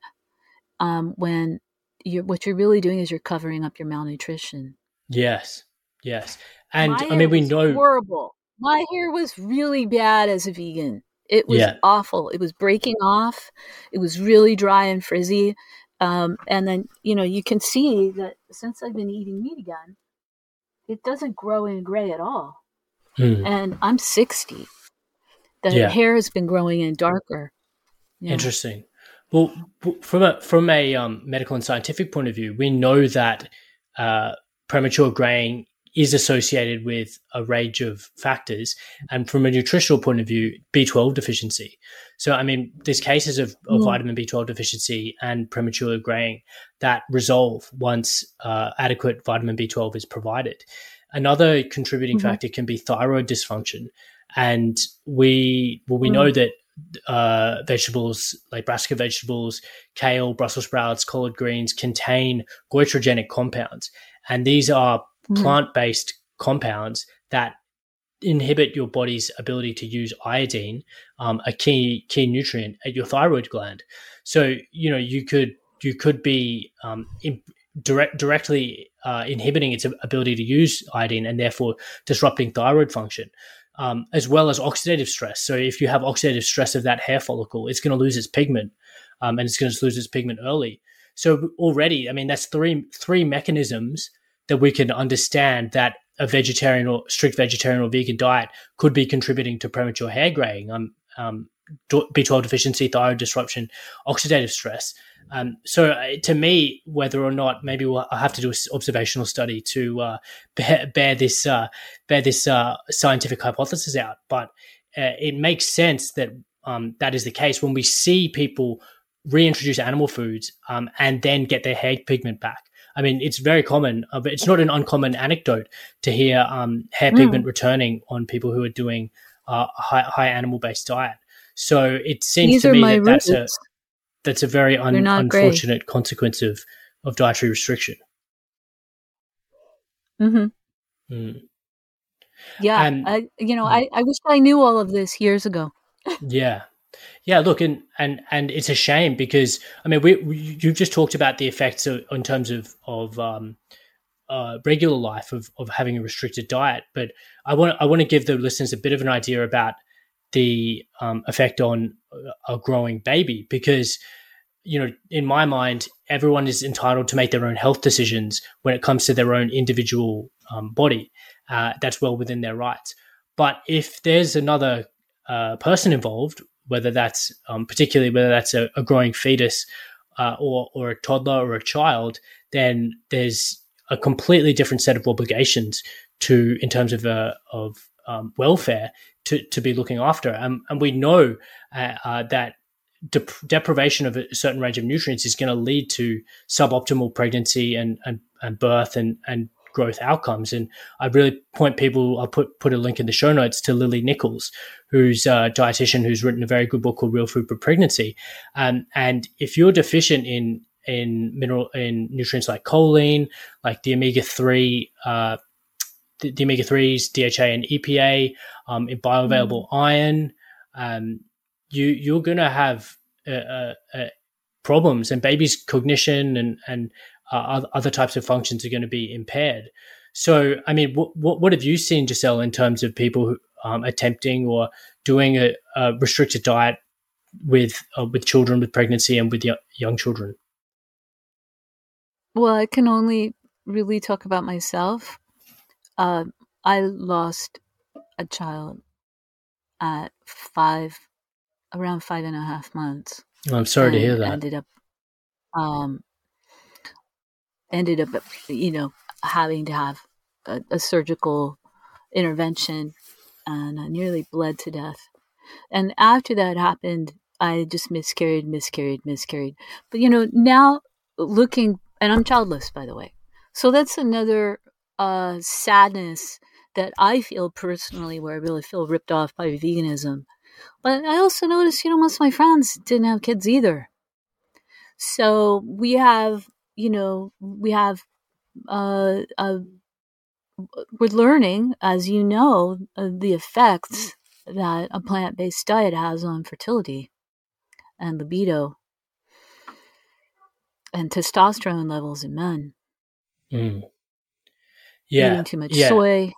when what you're really doing is you're covering up your malnutrition. Yes. And we know horrible. My hair was really bad as a vegan. It was awful. It was breaking off. It was really dry and frizzy. And then, you can see that since I've been eating meat again, it doesn't grow in gray at all. And I'm 60. The hair has been growing in darker. Yeah. Interesting. Well, from a medical and scientific point of view, we know that premature graying is associated with a range of factors, and from a nutritional point of view, B12 deficiency. So, there's cases of vitamin B12 deficiency and premature graying that resolve once adequate vitamin B12 is provided. Another contributing factor can be thyroid dysfunction, and we know that vegetables like brassica vegetables, kale, Brussels sprouts, collard greens contain goitrogenic compounds, and these are plant-based compounds that inhibit your body's ability to use iodine, a key nutrient at your thyroid gland. So you could be directly inhibiting its ability to use iodine and therefore disrupting thyroid function. As well as oxidative stress. So if you have oxidative stress of that hair follicle, it's going to lose its pigment, and it's going to lose its pigment early. So already, that's three mechanisms that we can understand that a vegetarian or strict vegetarian or vegan diet could be contributing to premature hair graying. B12 deficiency, thyroid disruption, oxidative stress. So to me, whether or not maybe I'll have to do an observational study to bear this scientific hypothesis out, but it makes sense that that is the case when we see people reintroduce animal foods and then get their hair pigment back. It's very common, but it's not an uncommon anecdote to hear hair pigment returning on people who are doing a high animal-based diet. So it seems to me that's a very unfortunate consequence of dietary restriction. Yeah, and, I wish I knew all of this years ago. Yeah. Look, and it's a shame because you've just talked about the effects in terms of regular life of having a restricted diet, but I want to give the listeners a bit of an idea about the effect on a growing baby, because in my mind, everyone is entitled to make their own health decisions when it comes to their own individual body. That's well within their rights. But if there's another person involved, whether that's particularly whether that's a growing fetus or a toddler or a child, then there's a completely different set of obligations in terms of welfare to be looking after. And we know that deprivation of a certain range of nutrients is going to lead to suboptimal pregnancy and birth and growth outcomes. And I really point people, I'll put a link in the show notes to Lily Nichols, who's a dietitian who's written a very good book called Real Food for Pregnancy. And if you're deficient in nutrients like choline, like the omega-3, the omega-3s, DHA and EPA, in bioavailable iron, you're going to have problems, and baby's cognition and other types of functions are going to be impaired. So, I mean, what have you seen, Giselle, in terms of people who, attempting or doing a restricted diet with children with pregnancy and with young children? Well, I can only really talk about myself. I lost a child at around 5.5 months. I'm sorry to hear that. Ended up, having to have a surgical intervention, and I nearly bled to death. And after that happened, I just miscarried. But, now looking, and I'm childless, by the way. So that's another sadness that I feel personally, where I really feel ripped off by veganism. But I also noticed, most of my friends didn't have kids either. So we're learning, as the effects that a plant-based diet has on fertility and libido and testosterone levels in men. Mm. Yeah. Eating too much soy.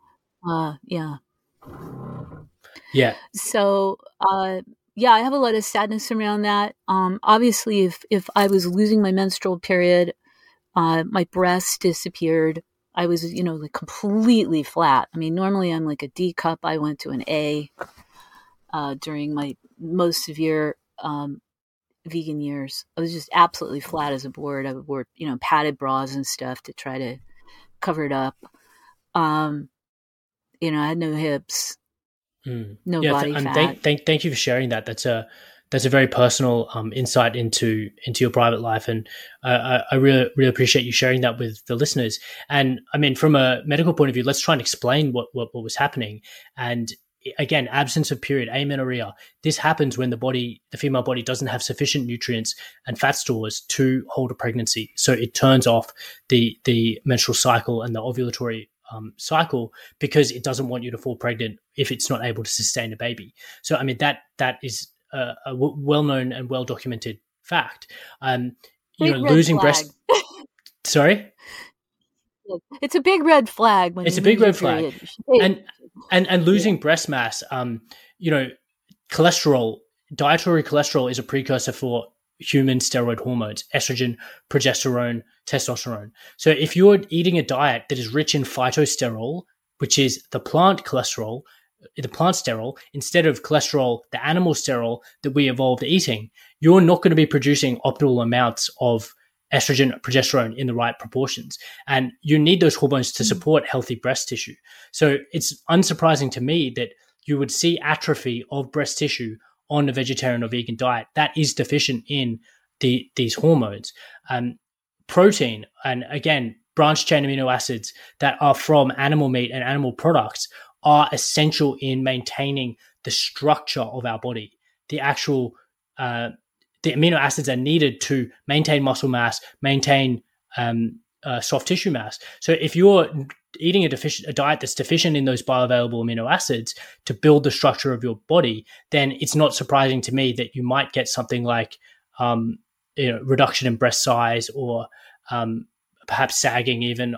Yeah. So, I have a lot of sadness around that. Obviously, if I was losing my menstrual period, my breasts disappeared. I was, like completely flat. I mean, normally I'm like a D cup. I went to an A during my most severe vegan years. I was just absolutely flat as a board. I would wear, padded bras and stuff to try to cover it up. I had no hips. No body fat. Thank you for sharing that. That's a very personal insight into your private life, and I really appreciate you sharing that with the listeners. And I mean, from a medical point of view, let's try and explain what was happening. And again, absence of period, amenorrhea. This happens when the female body doesn't have sufficient nutrients and fat stores to hold a pregnancy, so it turns off the menstrual cycle and the ovulatory cycle, because it doesn't want you to fall pregnant if it's not able to sustain a baby. So, I mean, that is a well-known and well-documented fact. Losing breast. Sorry? It's a big red flag. It's a big red flag. And losing breast mass, cholesterol, dietary cholesterol is a precursor for human steroid hormones, estrogen, progesterone, testosterone. So if you're eating a diet that is rich in phytosterol, which is the plant cholesterol, the plant sterol, instead of cholesterol, the animal sterol that we evolved eating, you're not going to be producing optimal amounts of estrogen, progesterone in the right proportions. And you need those hormones to support healthy breast tissue. So it's unsurprising to me that you would see atrophy of breast tissue on a vegetarian or vegan diet that is deficient in these hormones. Protein, and again, branched chain amino acids that are from animal meat and animal products are essential in maintaining the structure of our body. The actual the amino acids are needed to maintain muscle mass, maintain soft tissue mass. So if you're eating a diet that's deficient in those bioavailable amino acids to build the structure of your body, then it's not surprising to me that you might get something like reduction in breast size, or perhaps sagging even,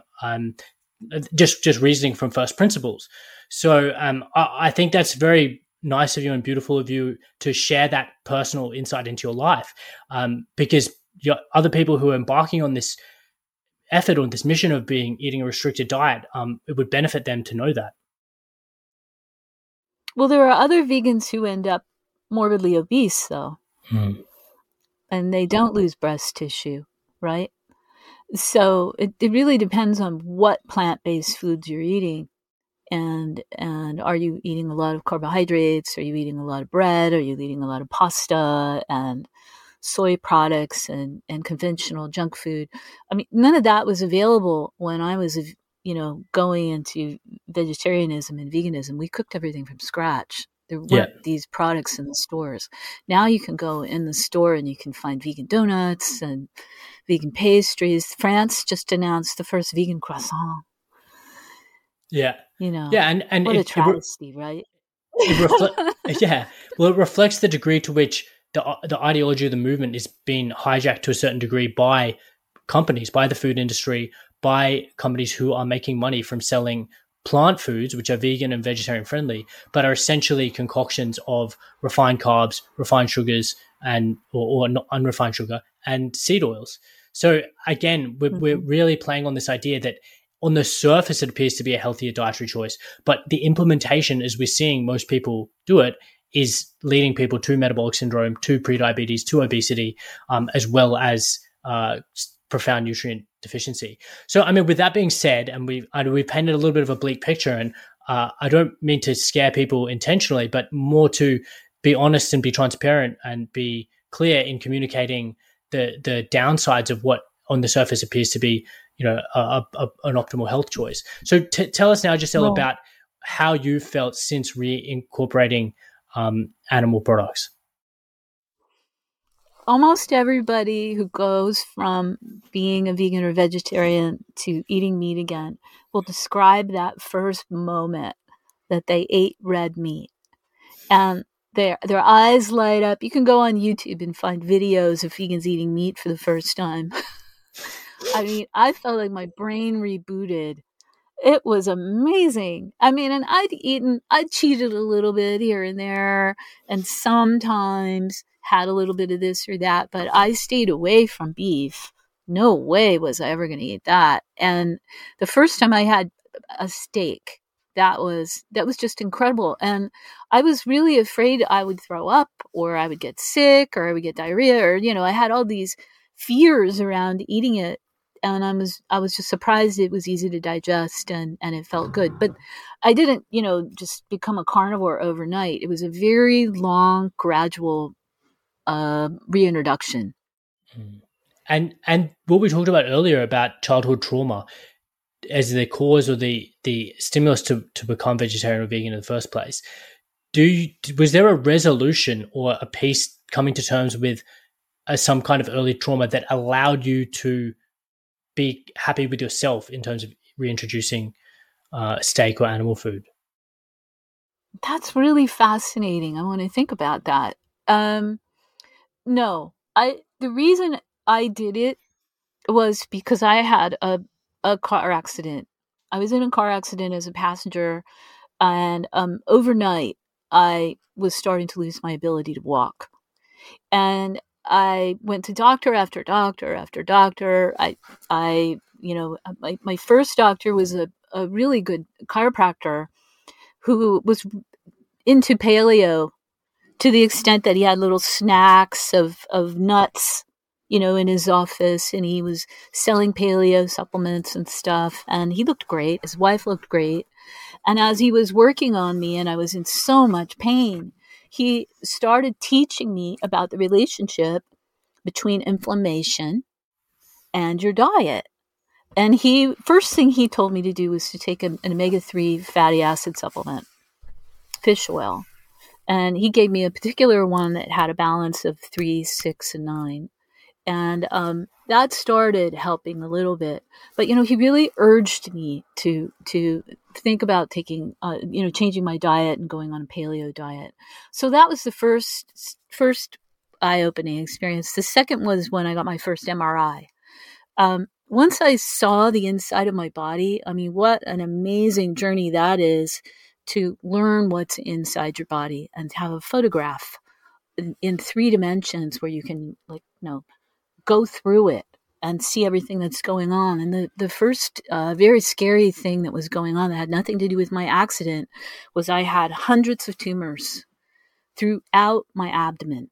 just reasoning from first principles. So I think that's very nice of you and beautiful of you to share that personal insight into your life, because other people who are embarking on this effort, on this mission of eating a restricted diet, it would benefit them to know that. Well, there are other vegans who end up morbidly obese, though, and they don't lose breast tissue, right? So it really depends on what plant-based foods you're eating, and are you eating a lot of carbohydrates? Are you eating a lot of bread? Are you eating a lot of pasta and soy products and conventional junk food? I mean, none of that was available when I was going into vegetarianism and veganism, we cooked everything from scratch. There weren't these products in the stores. Now you can go in the store and you can find vegan donuts and vegan pastries. France just announced the first vegan croissant. Yeah. And what a travesty, right? It reflects the degree to which the ideology of the movement is being hijacked to a certain degree by companies, by the food industry, by companies who are making money from selling plant foods, which are vegan and vegetarian friendly, but are essentially concoctions of refined carbs, refined sugars, and or unrefined sugar and seed oils. So again, we're really playing on this idea that on the surface it appears to be a healthier dietary choice, but the implementation, as we're seeing most people do it, is leading people to metabolic syndrome, to prediabetes, to obesity, as well as profound nutrient deficiency. So, I mean, with that being said, and we've painted a little bit of a bleak picture, and I don't mean to scare people intentionally, but more to be honest and be transparent and be clear in communicating the downsides of what on the surface appears to be, an optimal health choice. So tell us now, Giselle, about how you felt since reincorporating animal products. Almost everybody who goes from being a vegan or vegetarian to eating meat again will describe that first moment that they ate red meat. And their eyes light up. You can go on YouTube and find videos of vegans eating meat for the first time. I mean, I felt like my brain rebooted. It was amazing. I mean, and I'd cheated a little bit here and there, and sometimes had a little bit of this or that, but I stayed away from beef. No way was I ever going to eat that. And the first time I had a steak, that was just incredible. And I was really afraid I would throw up, or I would get sick, or I would get diarrhea, or, I had all these fears around eating it. And I was just surprised it was easy to digest and it felt good. But I didn't, just become a carnivore overnight. It was a very long, gradual reintroduction. And what we talked about earlier about childhood trauma as the cause or the stimulus to become vegetarian or vegan in the first place. Was there a resolution or a piece coming to terms with some kind of early trauma that allowed you to be happy with yourself in terms of reintroducing steak or animal food? That's really fascinating. I want to think about that. No, the reason I did it was because I had a car accident. I was in a car accident as a passenger, and overnight I was starting to lose my ability to walk. And I went to doctor after doctor after doctor. My first doctor was a really good chiropractor who was into paleo to the extent that he had little snacks of nuts, in his office, and he was selling paleo supplements and stuff. And he looked great. His wife looked great. And as he was working on me and I was in so much pain, he started teaching me about the relationship between inflammation and your diet. And first thing he told me to do was to take an omega-3 fatty acid supplement, fish oil. And he gave me a particular one that had a balance of 3, 6, and 9. And that started helping a little bit. But, he really urged me to think about taking, changing my diet and going on a paleo diet. So that was the first eye-opening experience. The second was when I got my first MRI. Once I saw the inside of my body, I mean, what an amazing journey that is, to learn what's inside your body and have a photograph in 3 dimensions where you can go through it and see everything that's going on. And the first very scary thing that was going on that had nothing to do with my accident was I had hundreds of tumors throughout my abdomen.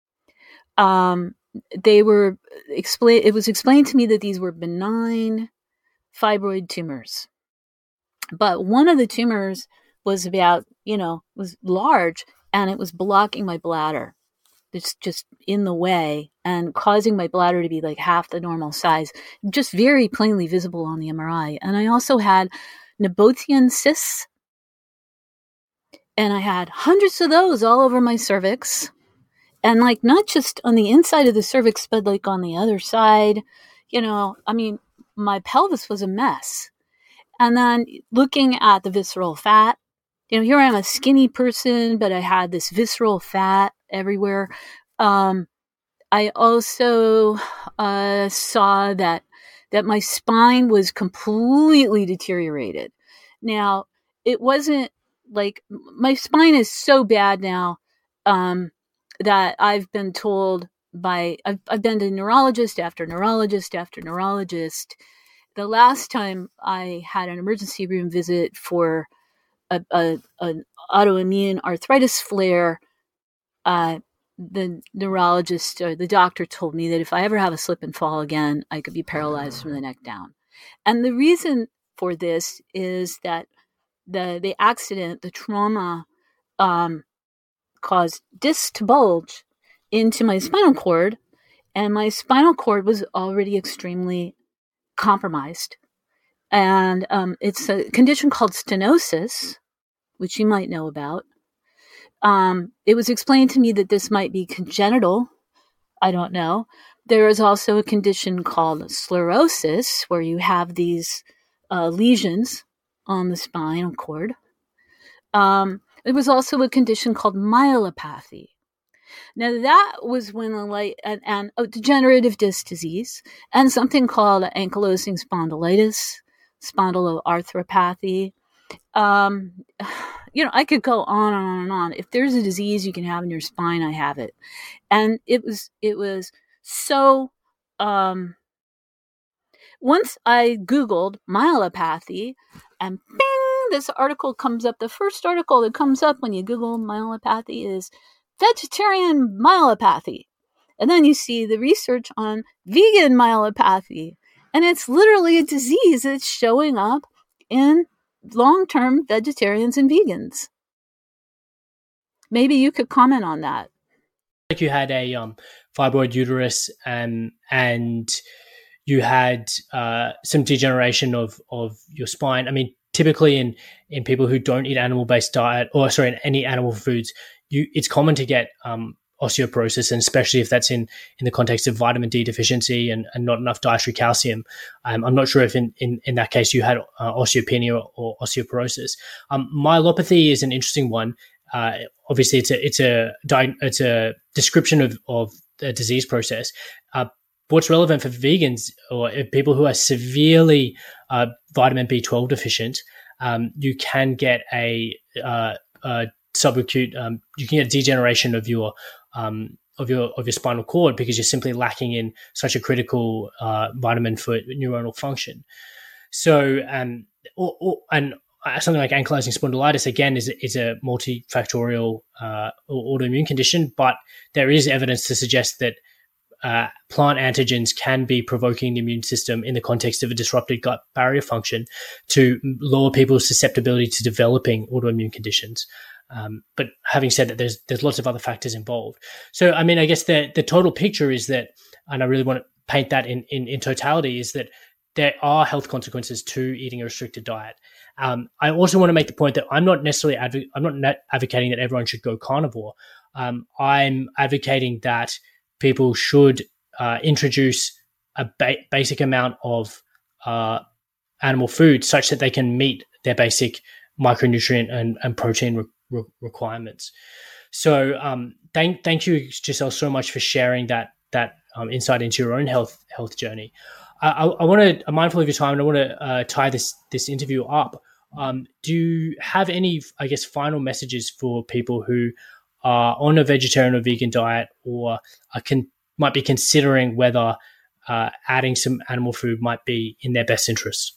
It was explained to me that these were benign fibroid tumors. But one of the tumors was was large, and it was blocking my bladder. that's just in the way and causing my bladder to be like half the normal size, just very plainly visible on the MRI. And I also had Nabothian cysts, and I had hundreds of those all over my cervix. And like, not just on the inside of the cervix, but like on the other side, I mean, my pelvis was a mess. And then looking at the visceral fat, here I am, a skinny person, but I had this visceral fat everywhere. I also saw that my spine was completely deteriorated. Now, it wasn't like, my spine is so bad now that I've been told I've been to neurologist after neurologist after neurologist. The last time I had an emergency room visit for an autoimmune arthritis flare, the neurologist or the doctor told me that if I ever have a slip and fall again, I could be paralyzed from the neck down. And the reason for this is that the accident, the trauma, caused discs to bulge into my spinal cord, and my spinal cord was already extremely compromised. And it's a condition called stenosis, which you might know about. It was explained to me that this might be congenital. I don't know. There is also a condition called sclerosis, where you have these lesions on the spinal cord. There was also a condition called myelopathy. Now, that was when and degenerative disc disease, and something called ankylosing spondylitis, spondyloarthropathy. I could go on and on and on. If there's a disease you can have in your spine, I have it. And it was so, once I Googled myelopathy, and bing, this article comes up. The first article that comes up when you Google myelopathy is vegetarian myelopathy. And then you see the research on vegan myelopathy. And it's literally a disease that's showing up in long-term vegetarians and vegans. Maybe you could comment on that. Like, you had a fibroid uterus, and you had some degeneration of your spine. I mean, typically in people who don't eat animal-based diet, in any animal foods, it's common to get osteoporosis, and especially if that's in the context of vitamin D deficiency and not enough dietary calcium. I'm not sure if in that case you had osteopenia or osteoporosis. Myelopathy is an interesting one. Obviously, it's a description of the disease process. What's relevant for vegans or people who are severely vitamin B12 deficient, you can get a subacute. You can get degeneration of your spinal cord because you're simply lacking in such a critical vitamin for neuronal function. So, and something like ankylosing spondylitis, again, is a multifactorial autoimmune condition, but there is evidence to suggest that plant antigens can be provoking the immune system in the context of a disrupted gut barrier function to lower people's susceptibility to developing autoimmune conditions. But having said that, there's lots of other factors involved. So, I mean, I guess the total picture is that, and I really want to paint that in totality, is that there are health consequences to eating a restricted diet. I also want to make the point that I'm not necessarily advocating that everyone should go carnivore. I'm advocating that people should introduce a basic amount of animal food such that they can meet their basic micronutrient and protein requirements. So thank you, Giselle, so much for sharing that insight into your own health journey. I'm mindful of your time, and I want to tie this interview up. Do you have any, I guess, final messages for people who are on a vegetarian or vegan diet, or might be considering whether adding some animal food might be in their best interests?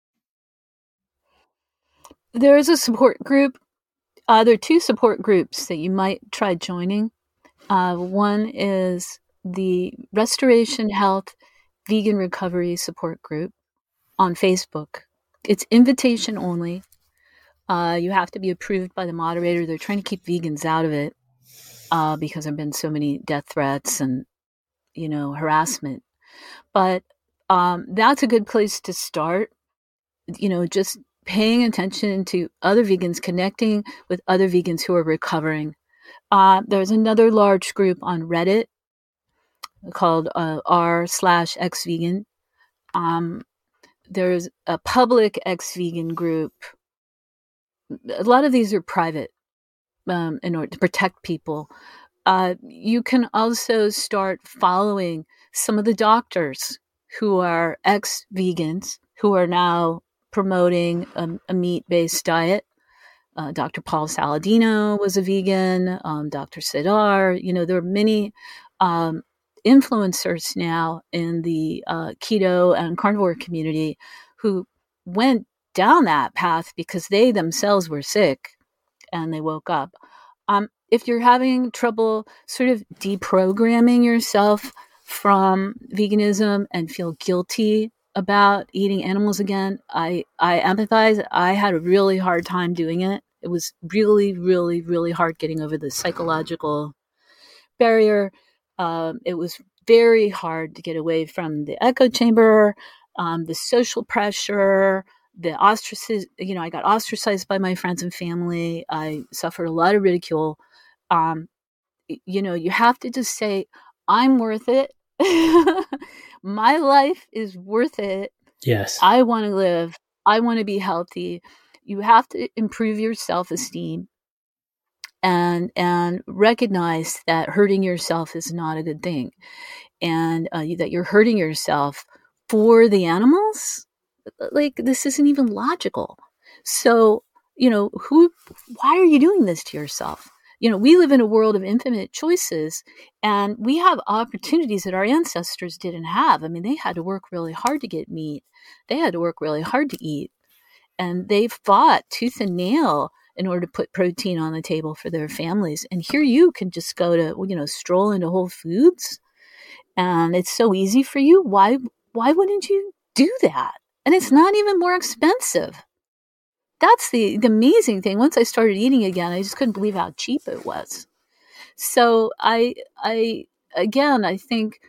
There is a support group. There are two support groups that you might try joining. One is the Restoration Health Vegan Recovery Support Group on Facebook. It's invitation only. You have to be approved by the moderator. They're trying to keep vegans out of it. because there have been so many death threats and, harassment. But that's a good place to start, just paying attention to other vegans, connecting with other vegans who are recovering. There's another large group on Reddit called r/xvegan. There's a public ex-vegan group. A lot of these are private in order to protect people. You can also start following some of the doctors who are ex-vegans who are now promoting a meat-based diet. Dr. Paul Saladino was a vegan, Dr. Siddhar. There are many influencers now in the keto and carnivore community who went down that path because they themselves were sick and they woke up. If you're having trouble sort of deprogramming yourself from veganism and feel guilty about eating animals again, I empathize. I had a really hard time doing it. It was really, really, really hard getting over the psychological barrier. It was very hard to get away from the echo chamber, the social pressure, the ostracism. I got ostracized by my friends and family. I suffered a lot of ridicule. You have to just say, I'm worth it. My life is worth it. Yes. I want to live. I want to be healthy. You have to improve your self-esteem and recognize that hurting yourself is not a good thing, and that you're hurting yourself for the animals. Like, this isn't even logical. So, why are you doing this to yourself? We live in a world of infinite choices, and we have opportunities that our ancestors didn't have. I mean, they had to work really hard to get meat. They had to work really hard to eat. And they fought tooth and nail in order to put protein on the table for their families. And here you can just go to, stroll into Whole Foods, and it's so easy for you. Why wouldn't you do that? And it's not even more expensive. That's the amazing thing. Once I started eating again, I just couldn't believe how cheap it was. So I think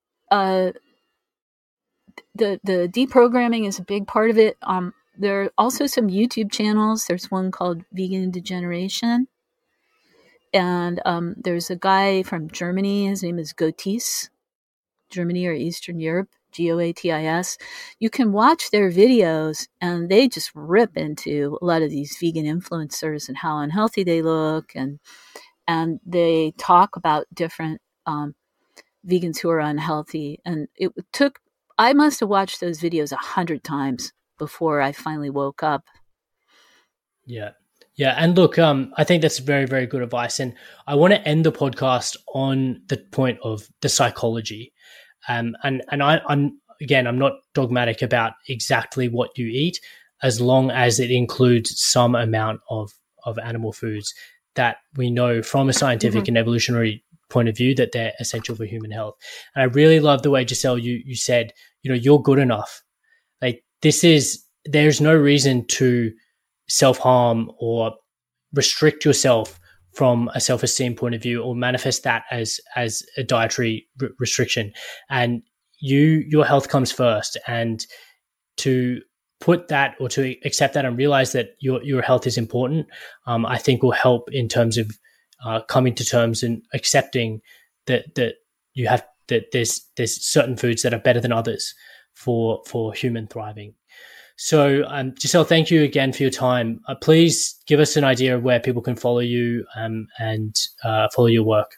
the deprogramming is a big part of it. There are also some YouTube channels. There's one called Vegan Degeneration. And there's a guy from Germany. His name is Goatis. Germany or Eastern Europe, Goatis. You can watch their videos, and they just rip into a lot of these vegan influencers and how unhealthy they look. And they talk about different vegans who are unhealthy. And I must have watched those videos 100 times before I finally woke up. Yeah. Yeah. And look, I think that's very, very good advice. And I want to end the podcast on the point of the psychology. And I'm not dogmatic about exactly what you eat, as long as it includes some amount of animal foods that we know from a scientific and evolutionary point of view that they're essential for human health. And I really love the way, Giselle, you said, you're good enough. Like, there's no reason to self-harm or restrict yourself from a self-esteem point of view, or manifest that as a dietary restriction. And your health comes first, and to put that, or to accept that and realize that your health is important, I think will help in terms of coming to terms and accepting that you have, that there's certain foods that are better than others for human thriving. So, Giselle, thank you again for your time. Please give us an idea of where people can follow you and follow your work.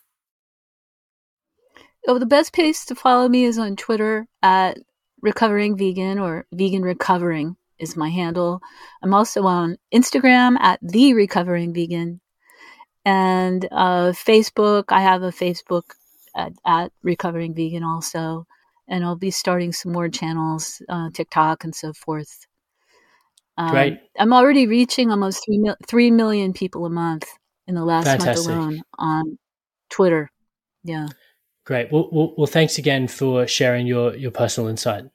Oh, the best place to follow me is on Twitter at Recovering Vegan, or Vegan Recovering is my handle. I'm also on Instagram at The Recovering Vegan, and Facebook. I have a Facebook at Recovering Vegan also, and I'll be starting some more channels, TikTok and so forth. Great. I'm already reaching almost 3 million people a month in the last Fantastic. month alone on Twitter. Yeah. Great. Well, thanks again for sharing your personal insight.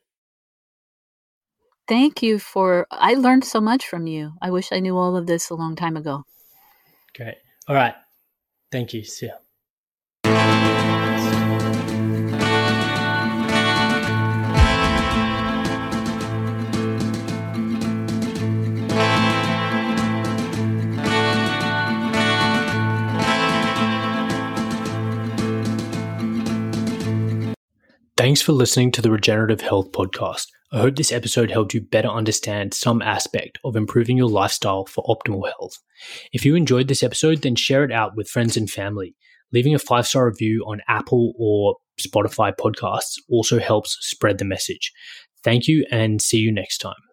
Thank you I learned so much from you. I wish I knew all of this a long time ago. Great. All right. Thank you. See ya. Thanks for listening to the Regenerative Health Podcast. I hope this episode helped you better understand some aspect of improving your lifestyle for optimal health. If you enjoyed this episode, then share it out with friends and family. Leaving a 5-star review on Apple or Spotify podcasts also helps spread the message. Thank you and see you next time.